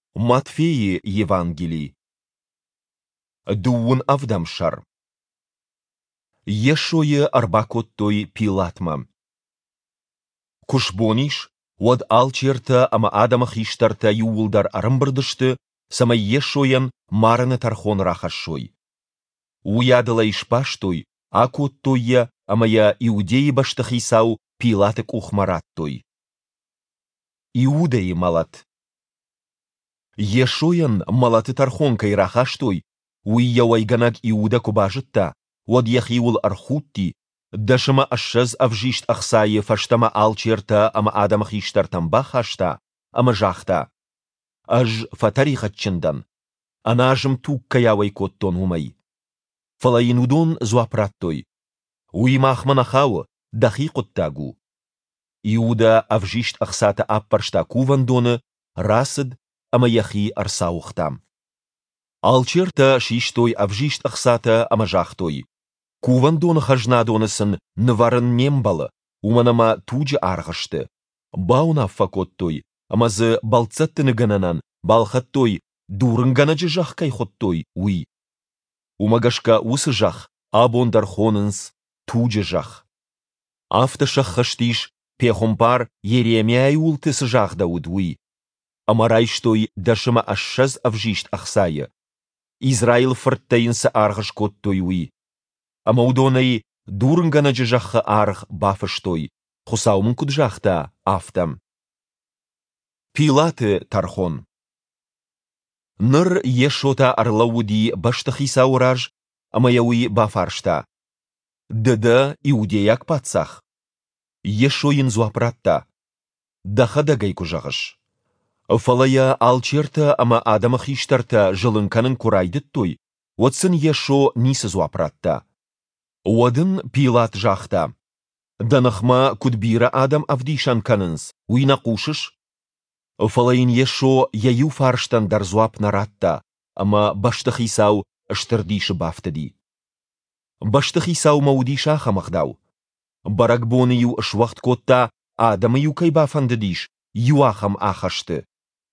Матфеи Евангелий. Дуун авдамшар. Ешое арбакоттой Пилатма. Кушбониш, вад алчерта ама Адама хиштарта юулдар арымбырдышты, сама ешоян мараны тархон рахашой. Уядала ишпаштой, акоттойя амая иудеи баштахисау Пилатык ухмараттой. Иудеи малат. Ешоян малаты тархонкай рахаштой, уйя вайганак Иуда кубажытта, вад яхиул архутти, дашама ашшаз авжишт ахсае фаштама алчерта ама Адама хиштартам бахашта, ама жахта. Аж фатарихатчындан, анажым тук каявай коттон умай. Фалаинудон зуапраттой. Уимахманахау дахикоттагу. Иуда авжишт ахсата аппаршта кувандоны, расыд, ама яхи арсаухтам. Алчерта шиштой авжишт ахсата ама жахтой. Кувандоны хажнадонысын ныварын нембалы, уманама туджи арғышты. Бауна факоттой, амазы балцаттыны гананан, балхаттой, дурынганаджы жахкай хоттой, уй. Умагашка усы жах, абондар хонынс, туджи жах. Авташах хаштиш, пехомпар Еремяй ултысы жах дауд, уй. Амарайштой дашыма ашшаз авжишт ахсая. Израил фырттайынса арғыш коттой, уй. Амаудонай дурынганаджы жаққа арғы бафыштой, хусаумын куджахта автам. Пилаты тархон. Ныр ешота арлауди баштахисаураж, амаяуи бафаршта. Дыда иудеяк патсах. Ешоин зуапратта. Дахадагай кужағыш. Фалая алчерта ама Адама хиштарта жылынканын курайдыттой, отсын ешо нисы зуапратта. Уадын Пилат жахта. Данахма кудбира Адам авдишан канынс, уйна кушыш. Фалайын ешо яю фарштан дарзуап наратта, ама баштахисау ыштырдиші бафтыди. Баштахисау маудиша хамахдау. Баракбоны ю швахт котта Адама ю кайбафандыдиш, юахам ахашты.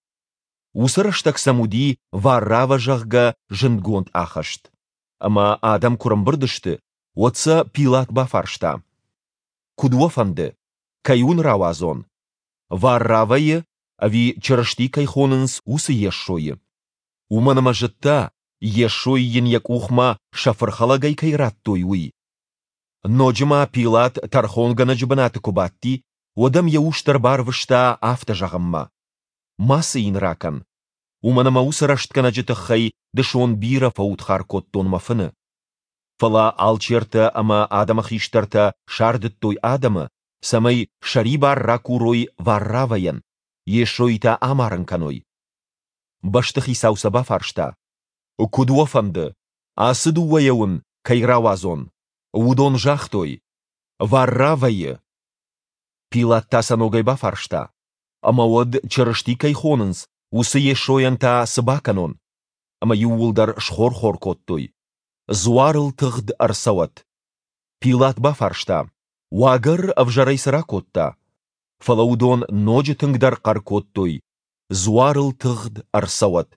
Усырыштак самуди варрава жағга жынгонт ахашт. Ама Адам курамбырдышты, отса Пилат бафаршта. Кудуафанды, кайун равазон. Варравайы, ави чырышти кайхонынс усы ешшойы. Уманама жытта, ешшойын як ухма шафырхалагай кайраттой уй. Ноджима Пилат тархонгана жыбанаты кубатти, одам яуштар барвышта афта жағымма. Масы инракан. Уманама усырашткана жытықхай дышон бира фаутхар коттон мафыны. Фала алчерта ама Адама хиштарта шардыттой Адама, самай шарибар ракурой варраваян, ешойта амарынканой. Баштахисауса бафаршта. Кудуафанды, асыдуаяун кайравазон, удон жахтой, варравайы. Пилаттасаногай бафаршта. Ама од чырышти кайхонынс, усы ешоянта сыбаканон. Ама юулдар шхор-хор коттой. Зуарыл тығд арсауат. Пилат бафаршта. Уагыр авжарайсыра котта. Фалаудон ноджы тыңдар қаркоттой. Зуарыл тығд арсауат.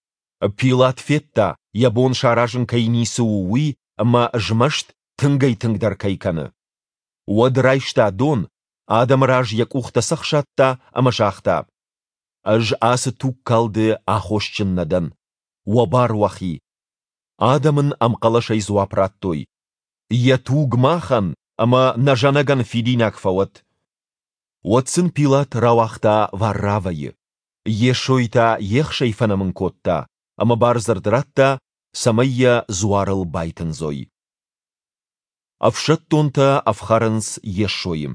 Пилат фетта, ябон шаражын кайнису уи, ама жмашт тыңгай тыңдар кайканы. Уадрайшта дон, Адам раж як ухтасақ шатта, ама шахта. Аж асы тук калды ахошчыннадан. Уабар вахи. Адамын амқалашай зуапраттой. Я тугмахан, ама нажанаган фидинак фауат. Уатсын Пилат рауахта варравайы. Ешойта ехшай фанамын котта, ама барзардратта самайя зуарыл байтынзой. Авшаттонта авхарынс ешойым.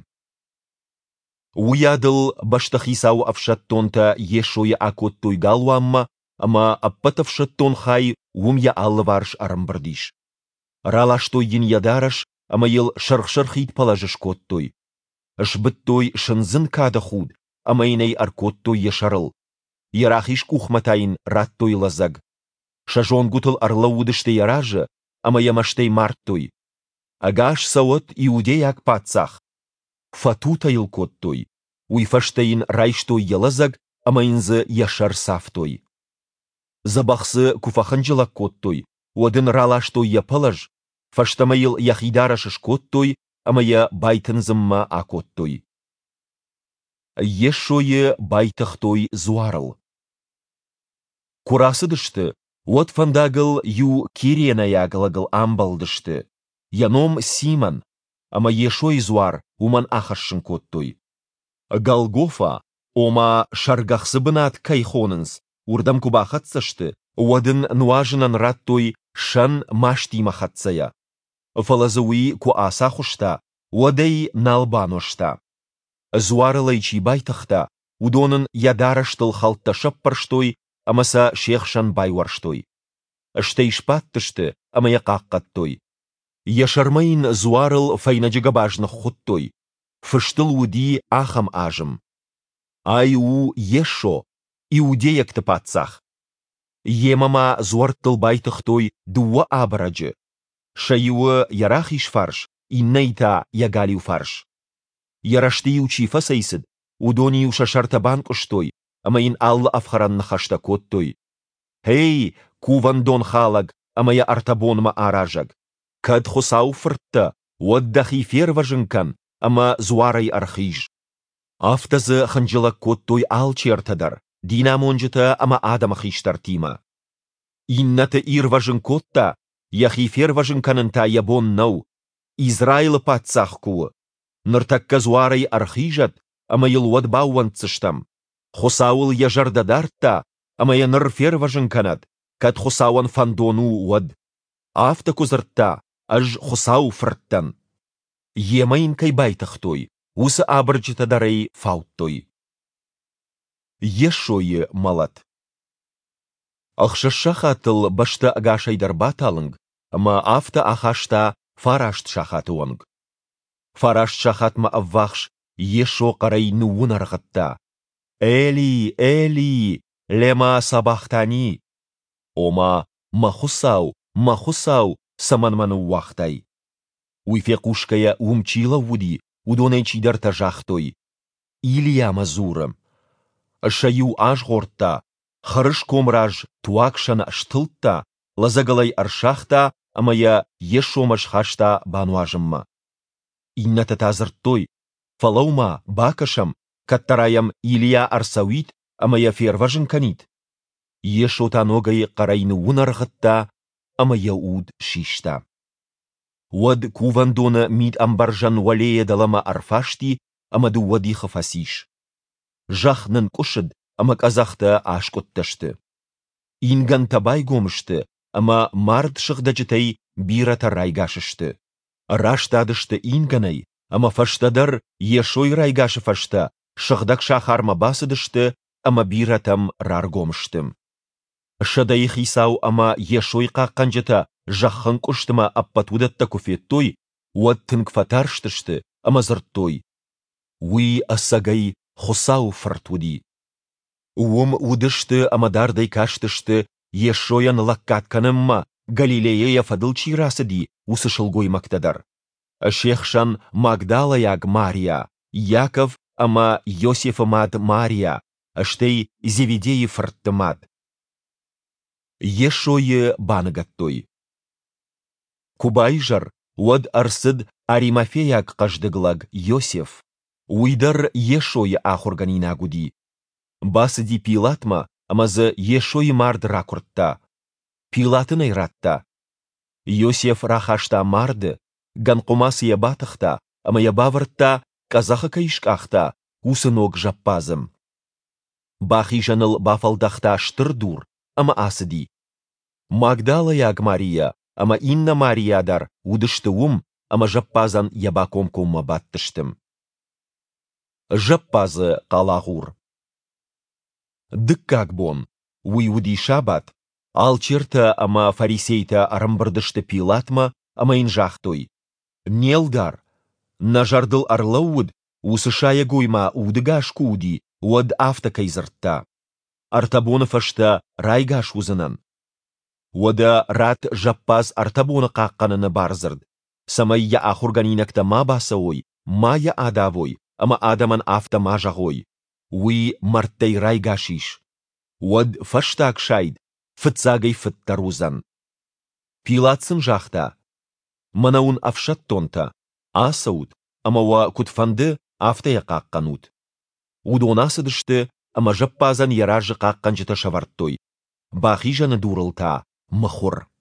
Уядыл баштахисау авшаттонта ешойы акоттой галуамма, ама аппатавшаттон хай умя аллыварш арымбырдиш. Ралаштой ен ядараш, ама ел шырх-шырхит палажыш коттой. Жбыттой шынзын када худ, ама инай аркоттой ешарыл. Ярахиш кухматайын раттой лазаг. Шажон гутыл арлаудышты яражы, ама ямаштай марттой. Агаш сауат иудеяк патсах. Фатутайыл коттой. Уйфаштайын райштой ялазаг, ама инзы яшар сафтой. Забахсы куфаханжылак коттой, уадын ралаштой япалаж, фаштамайыл яхидарашыш коттой, амая байтынзымма акоттой. Ешшойы байтахтой зуарыл. Курасы дышты, уад фандагыл ю кирена ягылагыл амбалдышты. Яном Симон, ама ешой зуар уман ахаршын коттой. Голгофа, ома шаргахсы бынат кайхонынс, урдам кубахатсашты, уадын нуажынан раттой шан маштимахатсая. Фалазауи ку асахушта, уадай налбаношта. Зуарылайчи байтахта, удонын ядараштыл халтташап парштой, амаса шехшан байварштой. Штейшпаттышты, ама яқаққаттой. Яшармайын зуарыл файнаджигабажнық хуттой. Фыштыл уди ахам ажым. Ай у ешо, иудеяк патсах. Емама зуарттыл байтахтой дуа абраджы. Шайуы ярахиш фарш, иннайта ягалиу фарш. Ярашти учифа сейсід, удони ушашарта банкуштой, амаин алла афхаранна хашта коттой. Хей, кувандон халаг, амая артабонма аражаг. Кад хосау фыртта, уаддахи ферважынкан, ама зуарай архиж. Афтазы ханжыла коттой алчертадар, динамонжыта ама адамахиштар тима. Инната ирважын котта, яхи ферважынканынта ябон нау, Израилы патсах куы. Ныртакка зуарай архижат, амайыл уад бауанцыштам. Хосауыл яжардадарта, амая ныр ферважынканат, кад хосауан фандону уад. Афта кузыртта, аж хосау фырттан. Емайын кайбайтахтой, усы абыржытадарай фауттой. Ешойы малат. Ахшаш шахатыл башта агашайдар баталынг, ама афта ахашта фарашт шахатуанг. Фарашт шахатма аввахш ешо қарай нуын арғытта. Эли, Эли, лема сабахтани. Ома махусау, саманману уақтай. Уйфекушкая умчила вуди, удонайчидар тажахтой. Илья мазурым. Шаю аж ғортта, харыш комраж туакшан штылтта, лазагалай аршахта, амая ешомаш хашта бануажымма. Инната тазырттой, фалаума бакашам, каттараям Илья арсауит, амая ферважын канит. Ешотаногай қарайны унарғытта, амая уд шишта. Уад кувандона мид амбаржан валея далама арфашти, амаду уади хафасиш. Жахнын кушыд, ама казахта ашкотташты. Инган табай гомышты, ама мард шықдачытай бирата райгашышты. Раштадышты инганай, ама фаштадар ешой райгашы фашта, шықдак шахарма басыдышты, ама биратам раргомыштым. Шадай хисау ама ешой қаққанжыта жақын куштыма аппатудатта куфеттой, уаттын кфатарштышты, ама зырттой. Уи асагай хосау фартуди. Уым удышты амадардай каштышты, ешоян лаккатканымма, Галилея фадылчи расыди, усышылгой мактадар. Шехшан Магдалаяг Мария, Яков ама Йосифамад Мария, аштей Зеведеи фарттымад. Ешойы баныгаттой. Кубайжар, уад арсыд Аримафеяк қаждыглаг Йосиф. Уйдар ешойы ахурганина гуди. Басыди Пилатма, амазы ешойы марды ракуртта. Пилатын айратта. Йосиф рахашта марды, ганқумасы ябатықта, ама ябавыртта, казахы кайшқақта, усынок жаппазым. Бахи жаныл бафалдақта штырдур, ама асыди. Магдалаяг Мария, ама Инна Мариядар, удышты ама жаппазан ябакомкумма баттыштым. Жаппазы қалағур. Дыккакбон, уйуди шабат, алчерта ама фарисейта арамбырдышты Пилатма, ама инжахтой. Нелдар, нажардыл арлауд, усышая гойма удыгаш куди, уад афта кайзыртта. Артабонов ашта райгаш узынан. Уада рат жаппаз артабона қаққаныны барзырд. Самайя ахурганинакта ма басауй, мая адавой, ама адаман афта мажағой. Уи марттай райгашиш. Уад фаштак шайд, фытсагай фыттарузан. Пилатсын жақта. Манаун афшаттонта. Асаут, амауа кутфанды афтая қаққанут. Удонасы дышты, ама жаппазан яражы қаққан жыта шаварттой. Бахи жаны дурылта, махур.